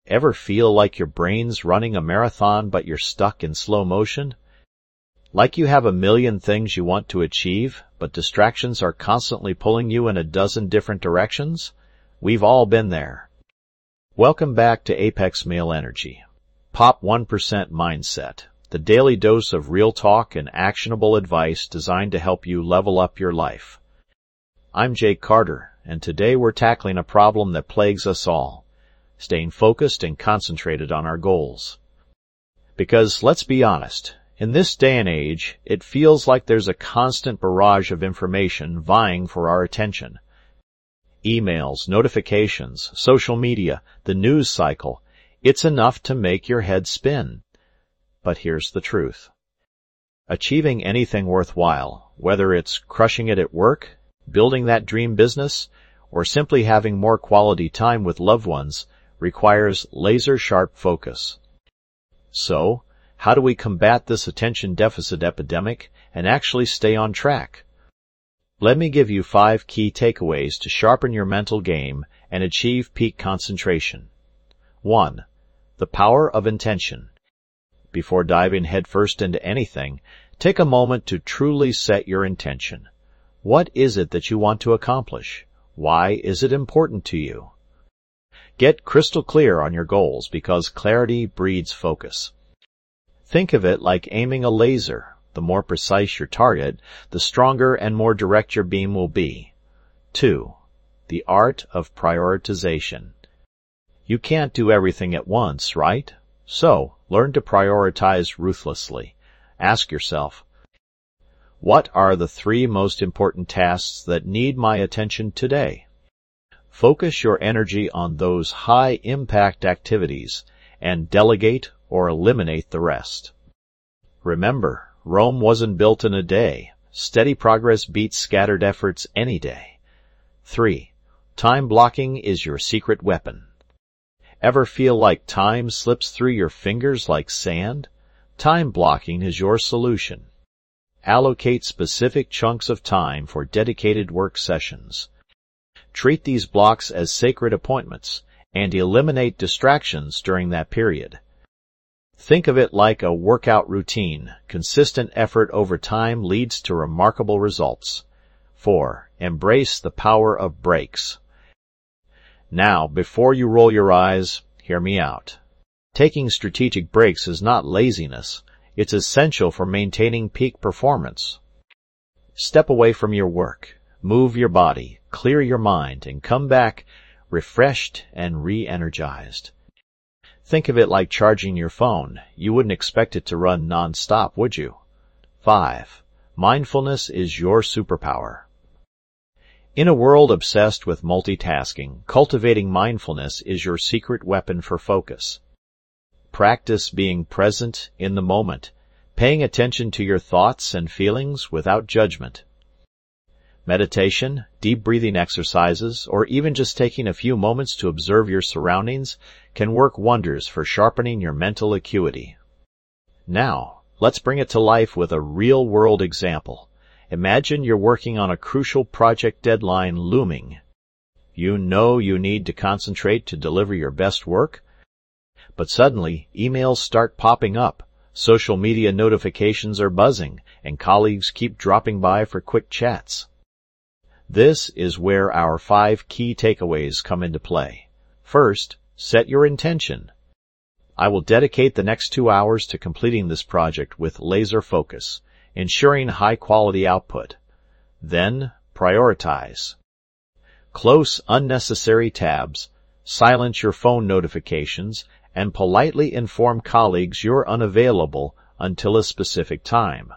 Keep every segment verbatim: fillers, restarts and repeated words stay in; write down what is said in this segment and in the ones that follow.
Ever feel like your brain's running a marathon but you're stuck in slow motion? Like you have a million things you want to achieve, but distractions are constantly pulling you in a dozen different directions? We've all been there. Welcome back to Apex Male Energy. Pop one percent Mindset, the daily dose of real talk and actionable advice designed to help you level up your life. I'm Jake Carter, and today we're tackling a problem that plagues us all, staying focused and concentrated on our goals. Because, let's be honest, in this day and age, it feels like there's a constant barrage of information vying for our attention. Emails, notifications, social media, the news cycle, it's enough to make your head spin. But here's the truth. Achieving anything worthwhile, whether it's crushing it at work, building that dream business, or simply having more quality time with loved ones, requires laser-sharp focus. So, how do we combat this attention deficit epidemic and actually stay on track? Let me give you five key takeaways to sharpen your mental game and achieve peak concentration. One. The power of intention. Before diving headfirst into anything, take a moment to truly set your intention. What is it that you want to accomplish? Why is it important to you? Get crystal clear on your goals because clarity breeds focus. Think of it like aiming a laser. The more precise your target, the stronger and more direct your beam will be. Two. The art of prioritization. You can't do everything at once, right? So, learn to prioritize ruthlessly. Ask yourself, what are the three most important tasks that need my attention today? Focus your energy on those high-impact activities and delegate or eliminate the rest. Remember, Rome wasn't built in a day. Steady progress beats scattered efforts any day. Three. Time blocking is your secret weapon. Ever feel like time slips through your fingers like sand? Time blocking is your solution. Allocate specific chunks of time for dedicated work sessions. Treat these blocks as sacred appointments and eliminate distractions during that period. Think of it like a workout routine. Consistent effort over time leads to remarkable results. Four. Embrace the power of breaks. Now, before you roll your eyes, hear me out. Taking strategic breaks is not laziness. It's essential for maintaining peak performance. Step away from your work, move your body, clear your mind, and come back refreshed and re-energized. Think of it like charging your phone. You wouldn't expect it to run non-stop, would you? Five. Mindfulness is your superpower. In a world obsessed with multitasking, cultivating mindfulness is your secret weapon for focus. Practice being present in the moment, paying attention to your thoughts and feelings without judgment. Meditation, deep breathing exercises, or even just taking a few moments to observe your surroundings can work wonders for sharpening your mental acuity. Now, let's bring it to life with a real-world example. Imagine you're working on a crucial project deadline looming. You know you need to concentrate to deliver your best work, but suddenly emails start popping up, social media notifications are buzzing, and colleagues keep dropping by for quick chats. This is where our five key takeaways come into play. First, set your intention. I will dedicate the next two hours to completing this project with laser focus, ensuring high-quality output. Then, prioritize. Close unnecessary tabs, silence your phone notifications, and politely inform colleagues you're unavailable until a specific time.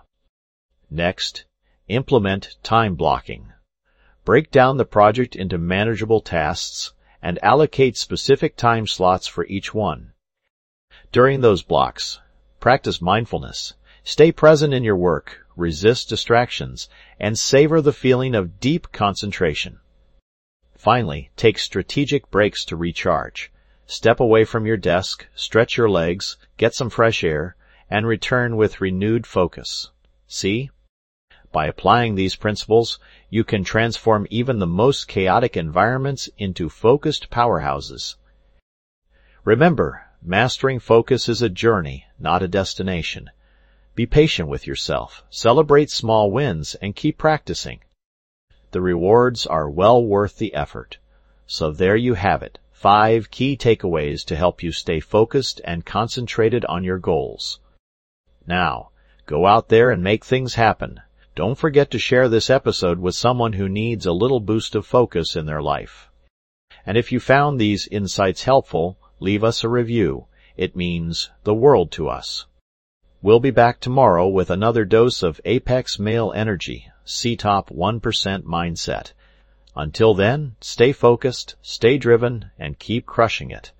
Next, implement time blocking. Break down the project into manageable tasks and allocate specific time slots for each one. During those blocks, practice mindfulness. Stay present in your work, resist distractions, and savor the feeling of deep concentration. Finally, take strategic breaks to recharge. Step away from your desk, stretch your legs, get some fresh air, and return with renewed focus. See? By applying these principles, you can transform even the most chaotic environments into focused powerhouses. Remember, mastering focus is a journey, not a destination. Be patient with yourself, celebrate small wins, and keep practicing. The rewards are well worth the effort. So there you have it, five key takeaways to help you stay focused and concentrated on your goals. Now, go out there and make things happen. Don't forget to share this episode with someone who needs a little boost of focus in their life. And if you found these insights helpful, leave us a review. It means the world to us. We'll be back tomorrow with another dose of Apex Male Energy, C-Top one percent Mindset. Until then, stay focused, stay driven, and keep crushing it.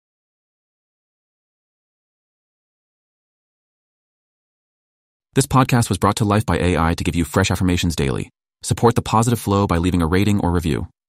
This podcast was brought to life by A I to give you fresh affirmations daily. Support the positive flow by leaving a rating or review.